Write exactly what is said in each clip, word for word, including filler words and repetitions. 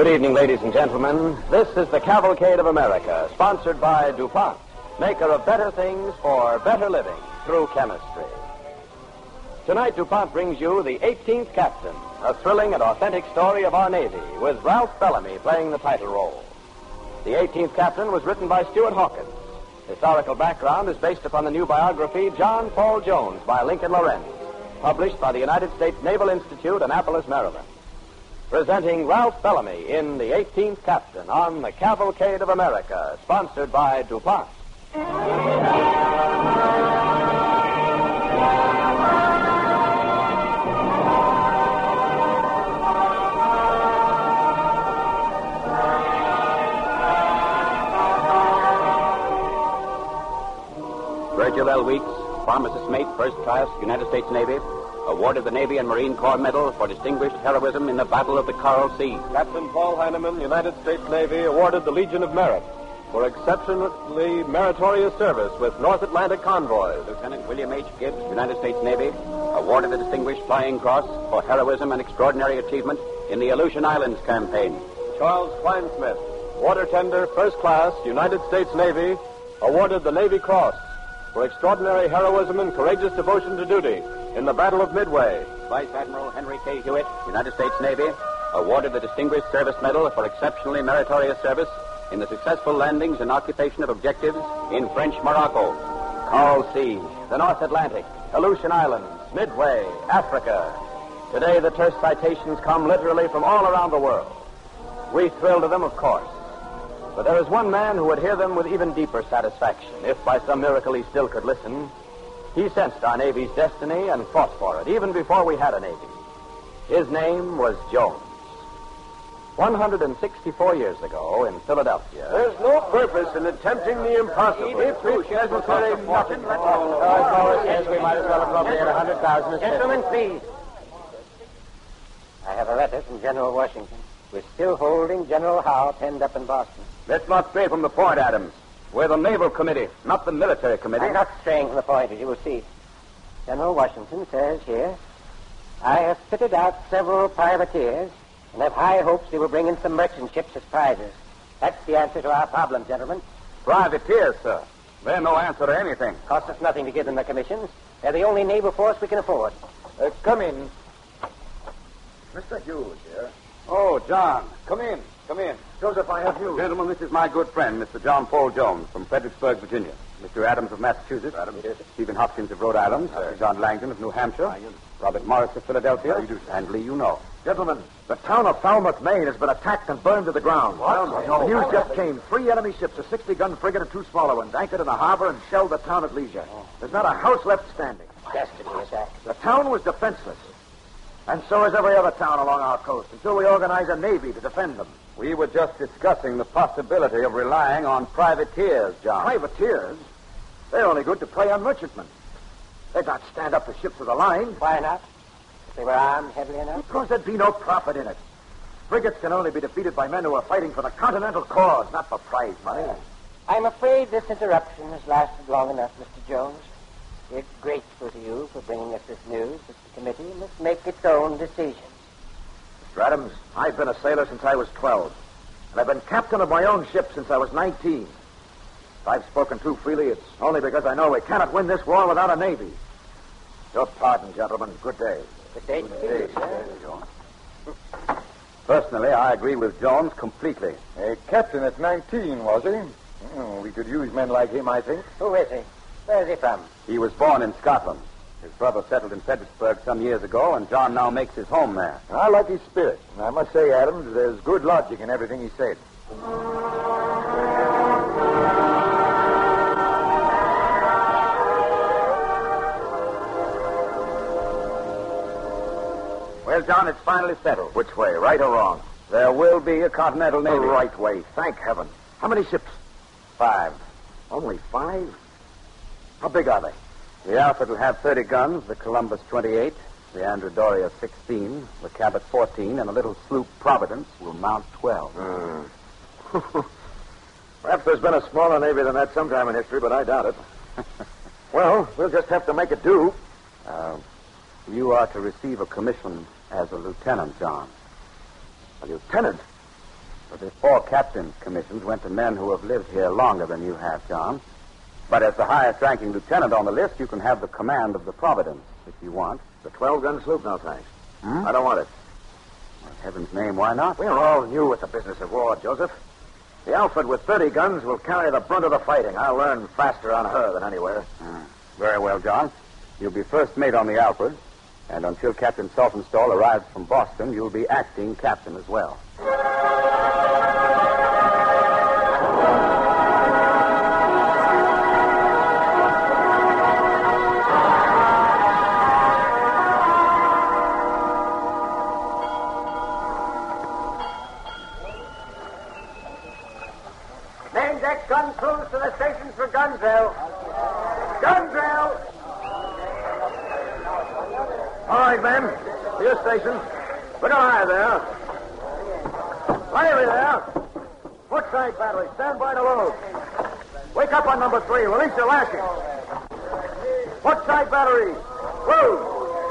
evening, ladies and gentlemen. This is the Cavalcade of America, sponsored by DuPont, maker of better things for better living through chemistry. Tonight, DuPont brings you The eighteenth Captain, a thrilling and authentic story of our Navy, with Ralph Bellamy playing the title role. The eighteenth Captain was written by Stuart Hawkins. Historical background is based upon the new biography, John Paul Jones, by Lincoln Lorenz, published by the United States Naval Institute, Annapolis, Maryland. Presenting Ralph Bellamy in The eighteenth Captain on the Cavalcade of America, sponsored by DuPont. Virgil L. Weeks, Pharmacist Mate, First Class, United States Navy, awarded the Navy and Marine Corps Medal for distinguished heroism in the Battle of the Coral Sea. Captain Paul Heineman, United States Navy, awarded the Legion of Merit for exceptionally meritorious service with North Atlantic convoys. Lieutenant William H. Gibbs, United States Navy, awarded the Distinguished Flying Cross for heroism and extraordinary achievement in the Aleutian Islands campaign. Charles Kleinsmith, Water Tender, First Class, United States Navy, awarded the Navy Cross for extraordinary heroism and courageous devotion to duty in the Battle of Midway. Vice Admiral Henry K. Hewitt, United States Navy, awarded the Distinguished Service Medal for exceptionally meritorious service in the successful landings and occupation of objectives in French Morocco. Coral Sea, the North Atlantic, Aleutian Islands, Midway, Africa. Today, the terse citations come literally from all around the world. We thrill to them, of course. But there is one man who would hear them with even deeper satisfaction, if by some miracle he still could listen. He sensed our Navy's destiny and fought for it, even before we had a Navy. His name was Jones. one hundred sixty-four years ago in Philadelphia. There's no purpose in attempting the impossible. If it's necessary, nothing. Oh, Boris says we might as well appropriate a hundred thousand. Gentlemen, please. I have a letter from General Washington. We're still holding General Howe penned up in Boston. Let's not stray from the point, Adams. We're the Naval Committee, not the Military Committee. I'm not straying from the point, as you will see. General Washington says here, I have fitted out several privateers and have high hopes they will bring in some merchant ships as prizes. That's the answer to our problem, gentlemen. Privateers, sir. They're no answer to anything. Costs us nothing to give them the commissions. They're the only naval force we can afford. Uh, come in. Mister Hughes here. Oh, John. Come in. Come in. Joseph, I have news. Gentlemen, this is my good friend, Mister John Paul Jones from Fredericksburg, Virginia. Mister Adams of Massachusetts. Adams. Yes. Stephen Hopkins of Rhode Island. Sir. John Langdon of New Hampshire. Robert Morris of Philadelphia. How do you do, sir? And Lee, you know. Gentlemen, the town of Falmouth, Maine has been attacked and burned to the ground. What? The news just came. Three enemy ships, a sixty-gun frigate and two smaller ones, anchored in the harbor and shelled the town at leisure. There's not a house left standing. Dastardly attack. The town was defenseless. And so is every other town along our coast, until we organize a navy to defend them. We were just discussing the possibility of relying on privateers, John. Privateers? They're only good to prey on merchantmen. They'd not stand up to ships with a line. Why not? If they were armed heavily enough? Because there'd be no profit in it. Frigates can only be defeated by men who are fighting for the continental cause, not for prize money. I'm afraid this interruption has lasted long enough, Mister Jones. We're grateful to you for bringing us this news, but the committee must make its own decisions. Mister Adams, I've been a sailor since I was twelve, and I've been captain of my own ship since I was nineteen. If I've spoken too freely, it's only because I know we cannot win this war without a navy. Your pardon, gentlemen. Good day. Good day to you, sir. Personally, I agree with Jones completely. A captain at nineteen, was he? Oh, we could use men like him, I think. Who is he? Where is he from? He was born in Scotland. His brother settled in Fredericksburg some years ago, and John now makes his home there. I like his spirit. And I must say, Adams, there's good logic in everything he said. Well, John, it's finally settled. Which way, right or wrong? There will be a Continental The Navy. right way, thank heaven. How many ships? Five. Only five? How big are they? The Alfred will have thirty guns, the Columbus twenty-eight, the Andrew Doria sixteen, the Cabot fourteen, and the little sloop Providence will mount twelve. Hmm. Perhaps there's been a smaller navy than that sometime in history, but I doubt it. Well, we'll just have to make it do. Uh, you are to receive a commission as a lieutenant, John. A lieutenant? But the four captain's commissions went to men who have lived here longer than you have, John. But as the highest-ranking lieutenant on the list, you can have the command of the Providence, if you want. The twelve-gun sloop, no thanks. Hmm? I don't want it. Well, in heaven's name, why not? We're all new at the business of war, Joseph. The Alfred with thirty guns will carry the brunt of the fighting. I'll learn faster on her than anywhere. Hmm. Very well, John. You'll be first mate on the Alfred, and until Captain Saltonstall arrives from Boston, you'll be acting captain as well. Main deck gun crews to the stations for gun drill. Gun drill! All right, men. To your station. Look high there. Lively there. Footside battery. Stand by to load. Wake up on number three. Release your lashing. Footside battery. Load.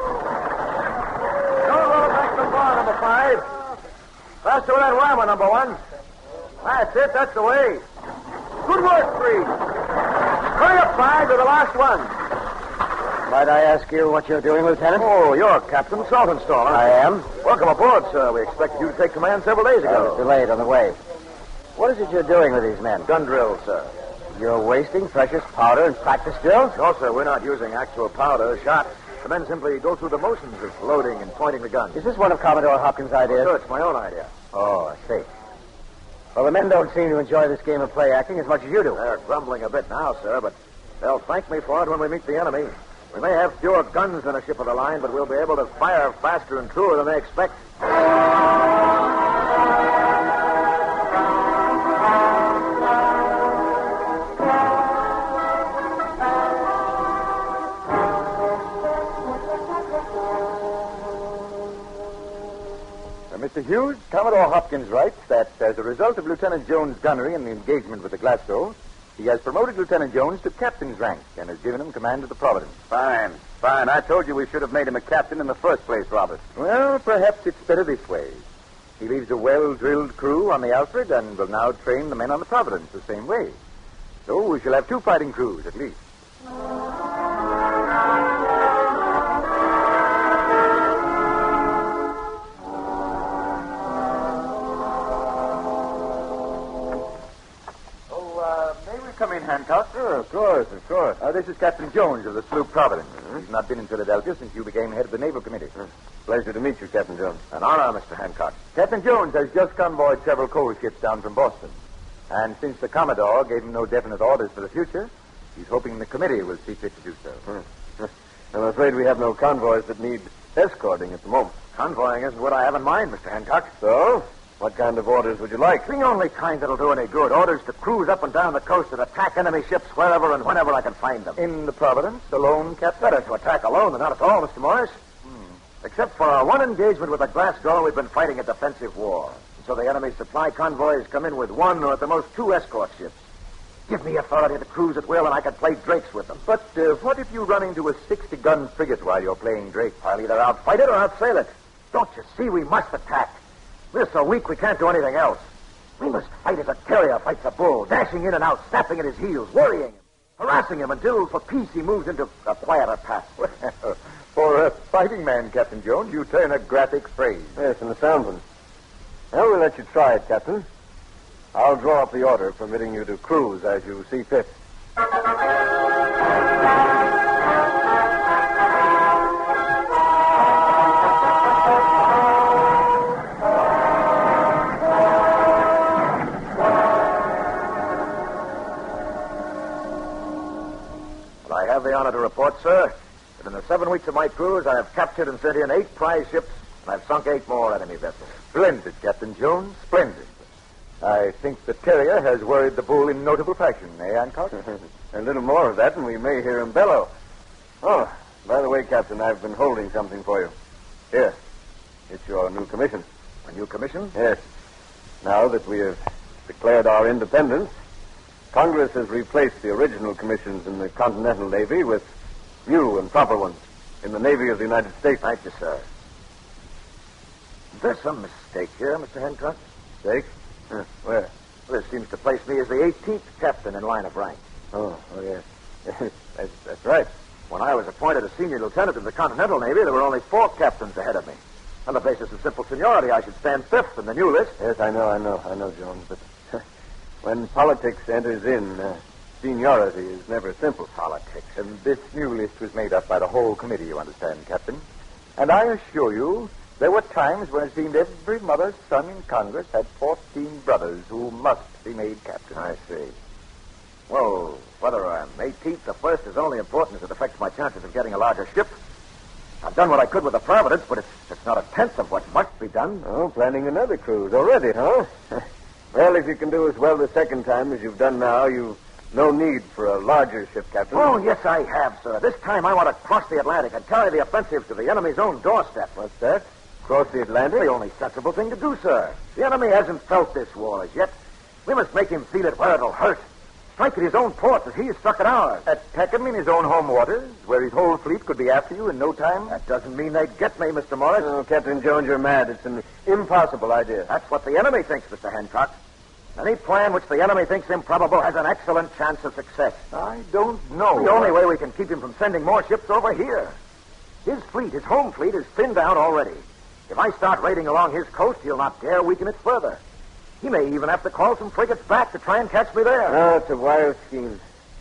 Don't roll back the bar, number five. Faster with that rammer, number one. That's it. That's the way. Good work, three. Hurry up, five, to the last one. Might I ask you what you're doing, Lieutenant? Oh, you're Captain Saltonstall. I am. Welcome aboard, sir. We expected you to take command several days I was ago. delayed on the way. What is it you're doing with these men? Gun drills, sir. You're wasting precious powder in practice drills? No, sir. We're not using actual powder, shot. The men simply go through the motions of loading and pointing the guns. Is this one of Commodore Hopkins' ideas? Sir, it's my own idea. Oh, I see. Well, the men don't seem to enjoy this game of play acting as much as you do. They're grumbling a bit now, sir, but they'll thank me for it when we meet the enemy. We may have fewer guns than a ship of the line, but we'll be able to fire faster and truer than they expect. Uh, Mister Hughes, Commodore Hopkins writes that as a result of Lieutenant Jones' gunnery in the engagement with the Glasgow, he has promoted Lieutenant Jones to captain's rank and has given him command of the Providence. Fine, fine. I told you we should have made him a captain in the first place, Robert. Well, perhaps it's better this way. He leaves a well-drilled crew on the Alfred and will now train the men on the Providence the same way. So we shall have two fighting crews, at least. Come in, Hancock. Sure, of course, of course. Uh, this is Captain Jones of the sloop Providence. Mm-hmm. He's not been in Philadelphia since you became head of the Naval Committee. Mm. Pleasure to meet you, Captain Jones. An honor, Mister Hancock. Captain Jones has just convoyed several coal ships down from Boston. And since the Commodore gave him no definite orders for the future, he's hoping the committee will see fit to do so. Mm. I'm afraid we have no convoys that need escorting at the moment. Convoying isn't what I have in mind, Mister Hancock. So? What kind of orders would you like? The only kind that'll do any good. Orders to cruise up and down the coast and attack enemy ships wherever and whenever I can find them. In the Providence, alone, Captain? Better to attack alone than not at all, Mister Morris. Hmm. Except for our one engagement with the Glasgow, we've been fighting a defensive war. So the enemy supply convoys come in with one or at the most two escort ships. Give me authority to cruise at will, and I can play drakes with them. But uh, what if you run into a sixty-gun frigate while you're playing drake? I'll either outfight it or outsail it. Don't you see? We must attack. We're so weak we can't do anything else. We must fight as a terrier fights a bull, dashing in and out, snapping at his heels, worrying him, harassing him until for peace he moves into a quieter path. Well, for a fighting man, Captain Jones, you turn a graphic phrase. Yes, and a sound one. Well, we'll let you try it, Captain. I'll draw up the order permitting you to cruise as you see fit. I have the honor to report, sir, that in the seven weeks of my cruise, I have captured and sent in eight prize ships, and I've sunk eight more enemy vessels. Splendid, Captain Jones, splendid. I think the terrier has worried the bull in notable fashion, eh, Hancock? A little more of that, and we may hear him bellow. Oh, by the way, Captain, I've been holding something for you. Here, it's your new commission. A new commission? Yes. Now that we have declared our independence, Congress has replaced the original commissions in the Continental Navy with new and proper ones in the Navy of the United States. Thank you, sir. Is there some mistake here, Mister Hancock? Mistake? Huh, where? This seems to place me as the eighteenth captain in line of rank. Oh, oh, yes. that's, that's right. When I was appointed a senior lieutenant in the Continental Navy, there were only four captains ahead of me. On the basis of simple seniority, I should stand fifth in the new list. Yes, I know, I know, I know, Jones, but when politics enters in, uh, seniority is never simple. Politics. And this new list was made up by the whole committee, you understand, Captain. And I assure you, there were times when it seemed every mother's son in Congress had fourteen brothers who must be made captain. I see. Well, whether I'm eighteenth or first is only important as it affects my chances of getting a larger ship. I've done what I could with the Providence, but it's, it's not a tenth of what must be done. Oh, planning another cruise already, huh? Well, if you can do as well the second time as you've done now, you've no need for a larger ship, Captain. Oh, yes, I have, sir. This time I want to cross the Atlantic and carry the offensive to the enemy's own doorstep. What's that? Cross the Atlantic? The only sensible thing to do, sir. The enemy hasn't felt this war as yet. We must make him feel it where it'll hurt. Strike at his own ports as he has struck at ours. At Peckham in his own home waters, where his whole fleet could be after you in no time? That doesn't mean they'd get me, Mister Morris. Oh, Captain Jones, you're mad. It's an impossible idea. That's what the enemy thinks, Mister Hancock. Any plan which the enemy thinks improbable has an excellent chance of success. I don't know. The only way we can keep him from sending more ships over here. His fleet, his home fleet, is thinned out already. If I start raiding along his coast, he'll not dare weaken it further. He may even have to call some frigates back to try and catch me there. Oh, it's a wild scheme.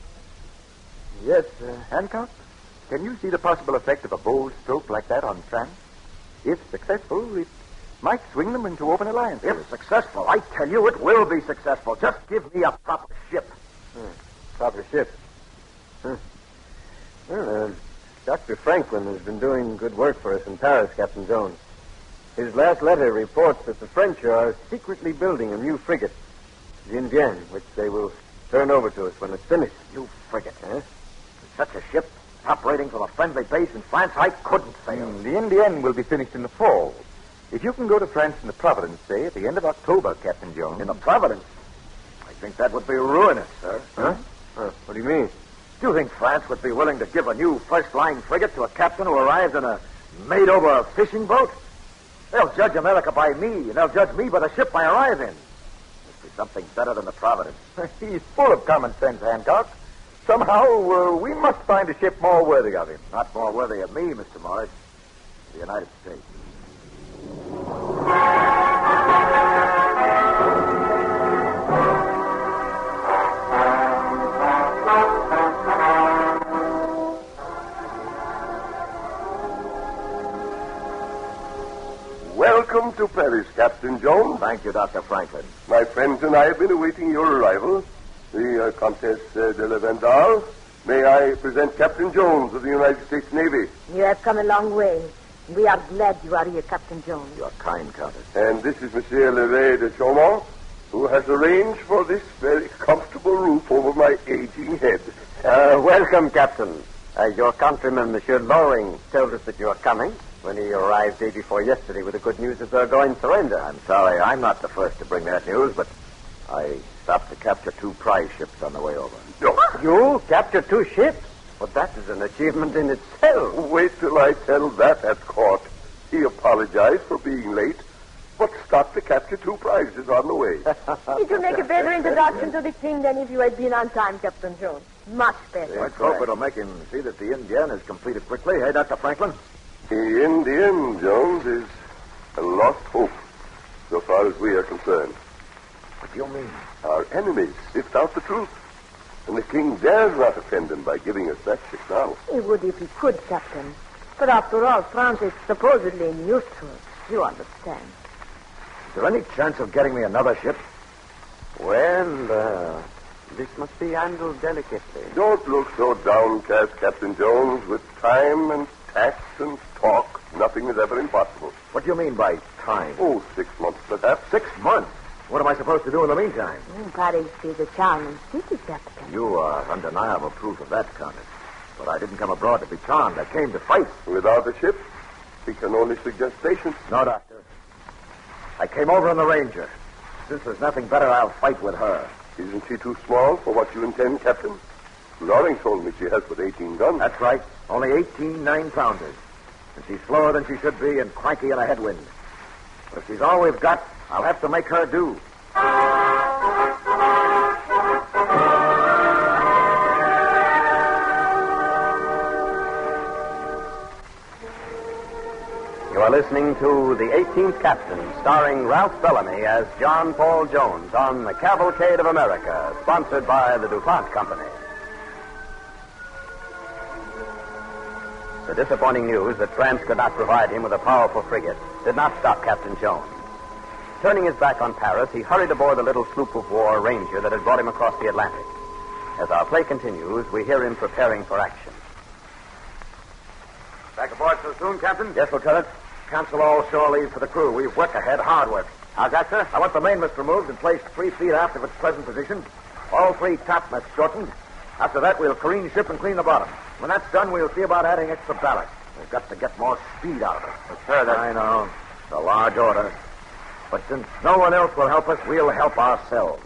Yes, uh, Hancock, can you see the possible effect of a bold stroke like that on France? If successful, it might swing them into open alliance. If successful, I tell you it will be successful. Just give me a proper ship. Hmm. Proper ship. Huh. Well, uh, Doctor Franklin has been doing good work for us in Paris, Captain Jones. His last letter reports that the French are secretly building a new frigate, the Indienne, which they will turn over to us when it's finished. New frigate, huh? Such a ship, operating from a friendly base in France, I couldn't fail. Mm, the Indienne will be finished in the fall. If you can go to France in the Providence, say, at the end of October, Captain Jones. In the Providence? I think that would be ruinous, sir. Huh? Uh, what do you mean? Do you think France would be willing to give a new first-line frigate to a captain who arrives in a made-over fishing boat? They'll judge America by me, and they'll judge me by the ship I arrive in. Must be something better than the Providence. He's full of common sense, Hancock. Somehow, uh, we must find a ship more worthy of him. Not more worthy of me, Mister Morris. The United States. Welcome to Paris, Captain Jones. Thank you, Doctor Franklin. My friends and I have been awaiting your arrival. The uh, Comtesse uh, de la Vendale. May I present Captain Jones of the United States Navy. You have come a long way. We are glad you are here, Captain Jones. You're kind, Countess. And this is Monsieur Leray de Chaumont, who has arranged for this very comfortable roof over my aging head. Uh, welcome, Captain. Uh, your countryman, Monsieur Loring, told us that you are coming when he arrived day before yesterday with the good news that they're going to surrender. I'm sorry I'm not the first to bring that news, but I stopped to capture two prize ships on the way over. No. You captured two ships? Well, that is an achievement in itself. Wait till I tell that at court. He apologized for being late, but stopped to capture two prizes on the way. It will make a better introduction to the king than if you had been on time, Captain Jones. Much better. Let's hope it'll make him see that the Indienne is completed quickly. Hey, Doctor Franklin? The Indian, Jones, is a lost hope, so far as we are concerned. What do you mean? Our enemies sift out the truth, and the king dares not offend them by giving us that ship now. He would if he could, Captain. But after all, France is supposedly neutral. You understand. Is there any chance of getting me another ship? Well, uh, this must be handled delicately. Don't look so downcast, Captain Jones. With time and tact and talk, nothing is ever impossible. What do you mean by time? Oh, six months, perhaps. Six months? What am I supposed to do in the meantime? Mm, Paris is a charming city, Captain. You are undeniable proof of that, Countess. But I didn't come abroad to be charmed. I came to fight. Without a ship, we can only suggest patience. No, Doctor. I came over in the Ranger. Since there's nothing better, I'll fight with her. Isn't she too small for what you intend, Captain? Loring told me she has but eighteen guns. That's right. Only eighteen nine-pounders. And she's slower than she should be and cranky in a headwind. But if she's all we've got, I'll have to make her do. You are listening to The eighteenth Captain, starring Ralph Bellamy as John Paul Jones on The Cavalcade of America, sponsored by the DuPont Company. The disappointing news that France could not provide him with a powerful frigate did not stop Captain Jones. Turning his back on Paris, he hurried aboard the little sloop of war Ranger that had brought him across the Atlantic. As our play continues, we hear him preparing for action. Back aboard so soon, Captain? Yes, Lieutenant? Cancel all shore leave for the crew. We've work ahead, hard work. How's that, sir? I want the mainmast removed and placed three feet aft of its present position. All three topmasts shortened. After that, we'll careen ship and clean the bottom. When that's done, we'll see about adding extra ballast. We've got to get more speed out of it. But, sir, that's... I know. It's a large order. But since no one else will help us, we'll help ourselves.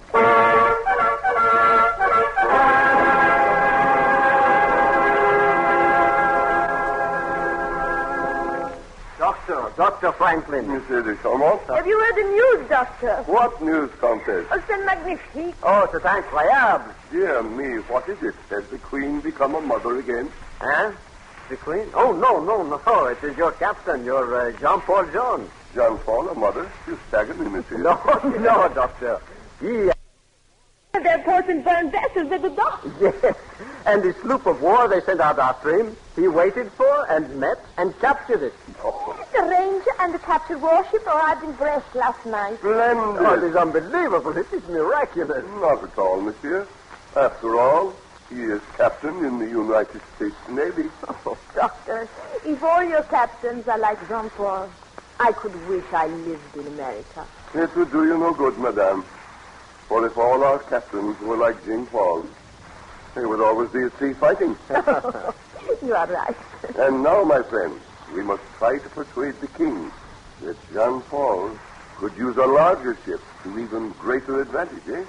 Doctor, Doctor Franklin. Monsieur de Chaumont? Have you heard the news, Doctor? What news, Countess? Oh, c'est magnifique. Oh, c'est incroyable. Dear me, what is it? Has the Queen become a mother again? Huh? The Queen? Oh, no, no, no. It is your captain, your uh, Jean Paul Jones. Jean Paul, a mother? You stagger me, monsieur. No, no, Doctor. He... They're porting burned vessels at the dock. Yes. And the sloop of war they sent out after him, he waited for and met and captured it. Oh, The Ranger and the captured warship arrived in Brest last night. splendid. Oh, it is unbelievable. It is miraculous. Not at all, monsieur. After all, he is captain in the United States Navy. Oh, Doctor, if all your captains are like Jean Paul, I could wish I lived in America. It would do you no good, madame. For if all our captains were like Jean Paul, they would always be at sea fighting. You are right. And now, my friends, we must try to persuade the king that Jean Paul could use a larger ship to even greater advantage, eh?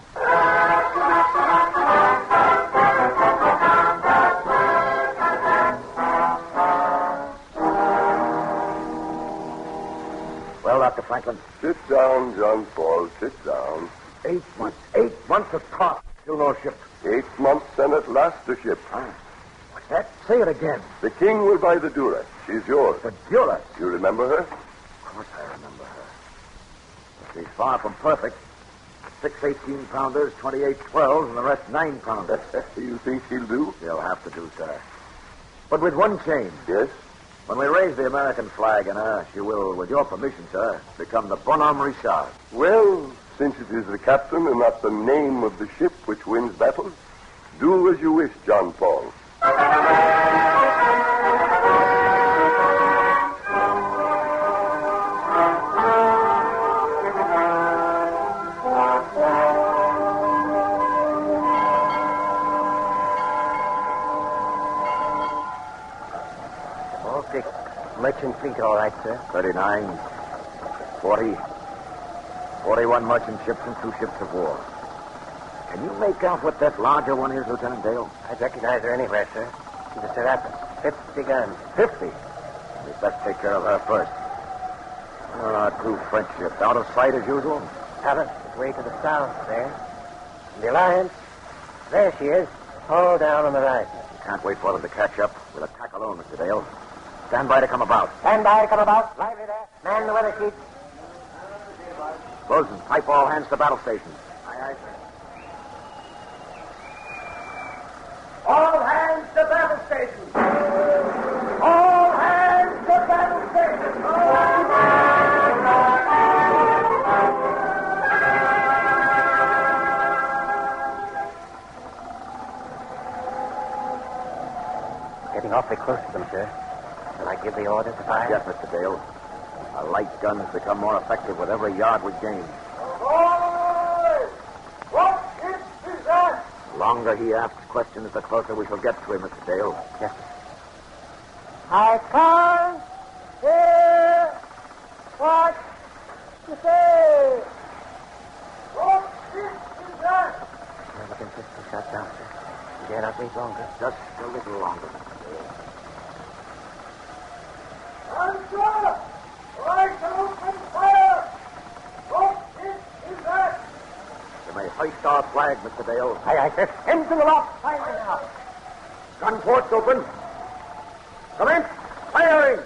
Well, Doctor Franklin, Sit down, John Paul, sit down. eight months. Eight months of talk. Still no ship. Eight months and at last a ship. Ah, what's that? Say it again. The king will buy the Duras. She's yours. The Duras. You remember her? Of course I remember her. But she's far from perfect. Six eighteen-pounders, twenty-eight twelves, and the rest nine-pounders. You think she'll do? She'll have to do, sir. But with one change. Yes? When we raise the American flag in her, she will, with your permission, sir, become the Bonhomme Richard. Well, since it is the captain and not the name of the ship which wins battles, do as you wish, John Paul. Baltic merchant fleet, all right, sir. thirty-nine, forty, forty-one merchant ships and two ships of war. Can you make out what that larger one is, Lieutenant Dale? I'd recognize her anywhere, sir. She's a Serapis. Fifty guns. Fifty. We'd best take care of her first. There are two French ships, out of sight as usual. Paris is way to the south there. And the Alliance, there she is, all down on the right. Can't wait for them to catch up. We'll attack alone, Mister Dale. Stand by to come about. Stand by, come about. Lively there. Man the weather sheet. Bosun, pipe all hands to battle stations. Aye, aye, sir. All hands to battle stations. All hands to battle stations. Getting awfully close to them, sir. Shall I give the order to fire? Yes, Mister Dale. Our light guns become more effective with every yard we gain. What ship is that? The longer he asks questions, the closer we shall get to him, Mister Dale. Yes, sir. I can't hear what you say. What ship is that? Never been fifty shot down, sir. You dare not wait longer. Just a little longer, Mister Dale. Answer! Right open fire! What ship is that? Hoist our flag, Mister Dale. Aye, aye, sir. Into the lock. Fire now. Gun ports open. Commence firing.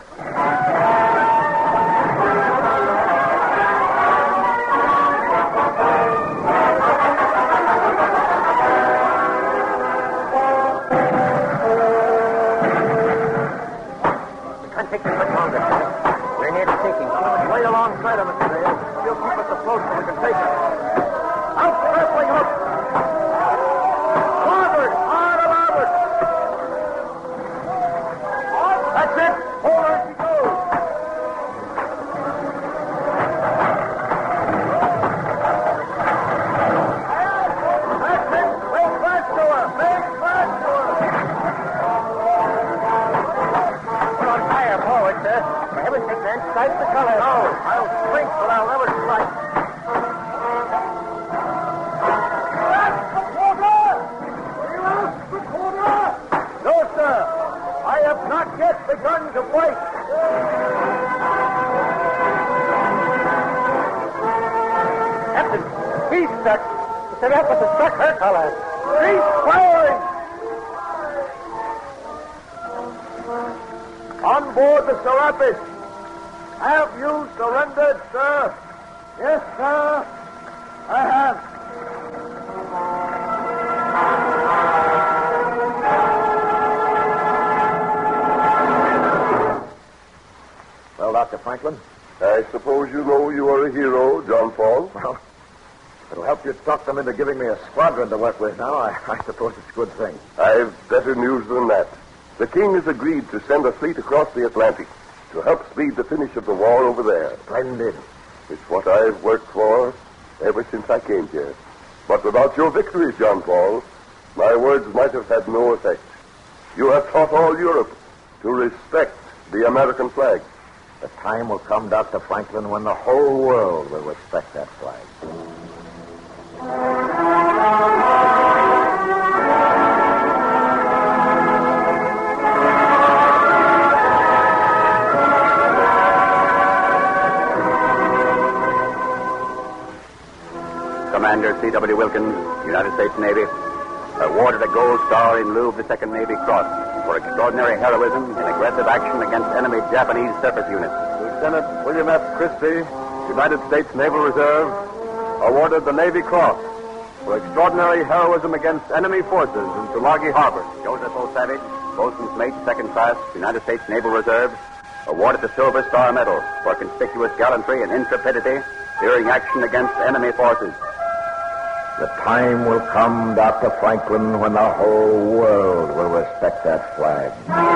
Can't take this much longer. We're near the sinking. Way alongside of Mister Dale. He'll keep us afloat so we can take him. Out, grappling hook. Forward, hard alarward. That's it. Forward she goes. That's it. Make fast to her. Make fast to her. We're on fire forward, sir. For heaven's sake, man, strike the color. No, I'll shrink, but I'll never strike. No, sir. I have not yet begun to fight. Captain, he's stuck. The Serapis has struck her color. Cease firing! On board the Serapis. Have you surrendered, sir? Yes, sir. I have. Well, Doctor Franklin? I suppose you know you are a hero, John Paul. Well, it'll help you talk them into giving me a squadron to work with now. I, I suppose it's a good thing. I've better news than that. The king has agreed to send a fleet across the Atlantic to help speed the finish of the war over there. Splendid. It's what I've worked for ever since I came here. But without your victory, John Paul, my words might have had no effect. You have taught all Europe to respect the American flag. The time will come, Doctor Franklin, when the whole world will respect that flag. Commander C W. Wilkins, United States Navy, awarded a Gold Star in lieu of the Second Navy Cross for extraordinary heroism in aggressive action against enemy Japanese surface units. Lieutenant William F. Christie, United States Naval Reserve, awarded the Navy Cross for extraordinary heroism against enemy forces in Tulagi Harbor. Joseph O. Savage, boatswain's mate, second class, United States Naval Reserve, awarded the Silver Star Medal for conspicuous gallantry and intrepidity during action against enemy forces. The time will come, Doctor Franklin, when the whole world will respect that flag.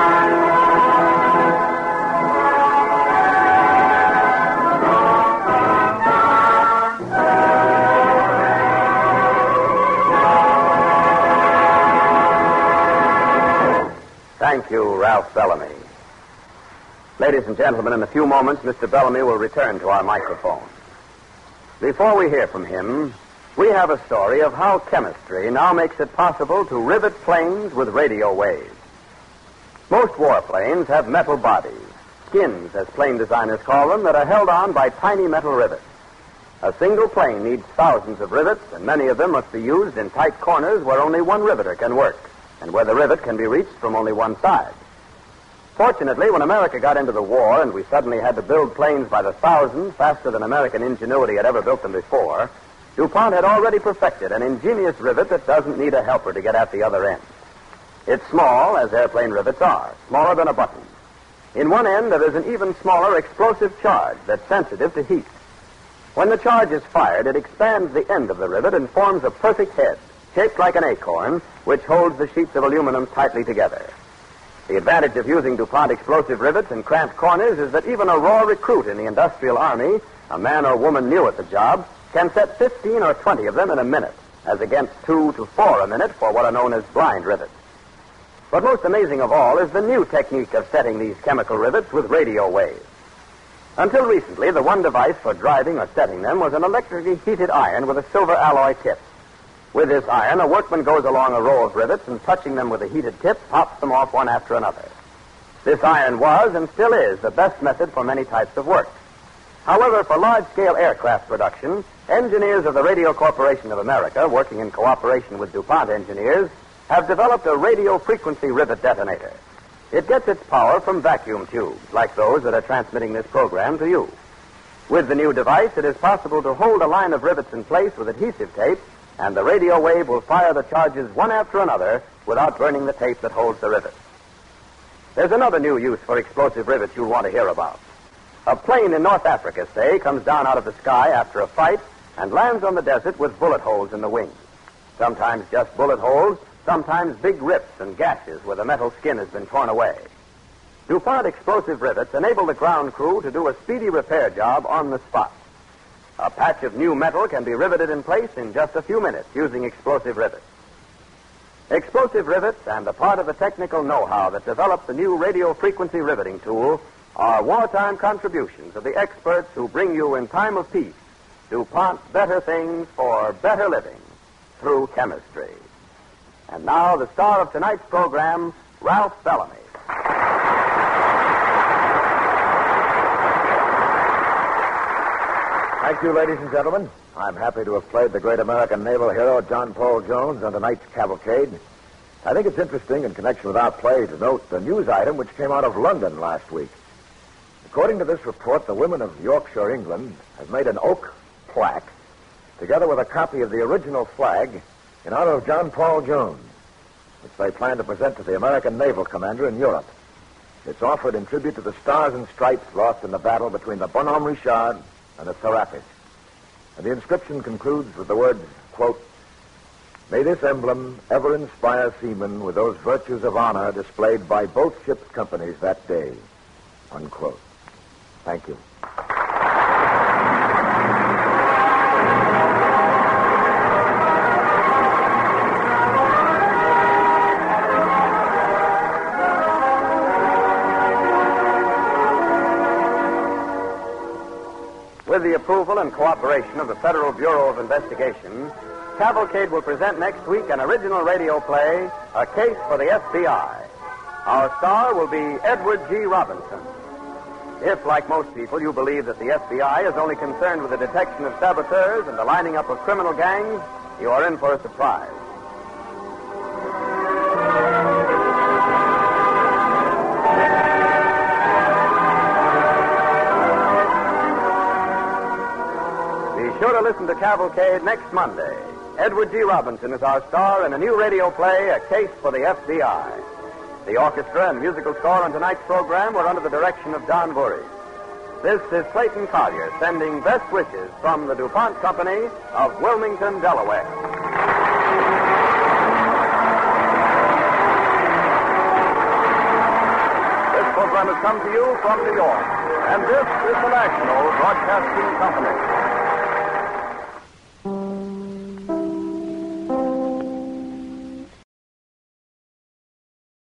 Thank you, Ralph Bellamy. Ladies and gentlemen, in a few moments, Mister Bellamy will return to our microphone. Before we hear from him, we have a story of how chemistry now makes it possible to rivet planes with radio waves. Most warplanes have metal bodies, skins, as plane designers call them, that are held on by tiny metal rivets. A single plane needs thousands of rivets, and many of them must be used in tight corners where only one riveter can work, and where the rivet can be reached from only one side. Fortunately, when America got into the war and we suddenly had to build planes by the thousand, faster than American ingenuity had ever built them before, DuPont had already perfected an ingenious rivet that doesn't need a helper to get at the other end. It's small, as airplane rivets are, smaller than a button. In one end, there is an even smaller explosive charge that's sensitive to heat. When the charge is fired, it expands the end of the rivet and forms a perfect head, shaped like an acorn, which holds the sheets of aluminum tightly together. The advantage of using DuPont explosive rivets in cramped corners is that even a raw recruit in the industrial army, a man or woman new at the job, can set fifteen or twenty of them in a minute, as against two to four a minute for what are known as blind rivets. But most amazing of all is the new technique of setting these chemical rivets with radio waves. Until recently, the one device for driving or setting them was an electrically heated iron with a silver alloy tip. With this iron, a workman goes along a row of rivets and, touching them with a heated tip, pops them off one after another. This iron was and still is the best method for many types of work. However, for large-scale aircraft production, Engineers of the Radio Corporation of America, working in cooperation with DuPont engineers, have developed a radio frequency rivet detonator. It gets its power from vacuum tubes, like those that are transmitting this program to you. With the new device, it is possible to hold a line of rivets in place with adhesive tape, and the radio wave will fire the charges one after another without burning the tape that holds the rivet. There's another new use for explosive rivets you'll want to hear about. A plane in North Africa, say, comes down out of the sky after a fight and lands on the desert with bullet holes in the wings. Sometimes just bullet holes, sometimes big rips and gashes where the metal skin has been torn away. DuPont explosive rivets enable the ground crew to do a speedy repair job on the spot. A patch of new metal can be riveted in place in just a few minutes using explosive rivets. Explosive rivets and a part of the technical know-how that developed the new radio frequency riveting tool are wartime contributions of the experts who bring you in time of peace DuPont better things for better living through chemistry. And now the star of tonight's program, Ralph Bellamy. Thank you, ladies and gentlemen. I'm happy to have played the great American naval hero John Paul Jones on tonight's cavalcade. I think it's interesting in connection with our play to note the news item which came out of London last week. According to this report, the women of Yorkshire, England, have made an oak plaque, together with a copy of the original flag, in honor of John Paul Jones, which they plan to present to the American naval commander in Europe. It's offered in tribute to the stars and stripes lost in the battle between the Bonhomme Richard and the Serapis. And the inscription concludes with the words, quote, "May this emblem ever inspire seamen with those virtues of honor displayed by both ship's companies that day," unquote. Thank you. With the approval and cooperation of the Federal Bureau of Investigation, Cavalcade will present next week an original radio play, A Case for the F B I. Our star will be Edward G. Robinson. If, like most people, you believe that the F B I is only concerned with the detection of saboteurs and the lining up of criminal gangs, you are in for a surprise. Be sure to listen to Cavalcade next Monday. Edward G. Robinson is our star in a new radio play, A Case for the F B I. The orchestra and musical score on tonight's program were under the direction of Don Voorhees. This is Clayton Collier sending best wishes from the DuPont Company of Wilmington, Delaware. This program has come to you from New York, and this is the National Broadcasting Company.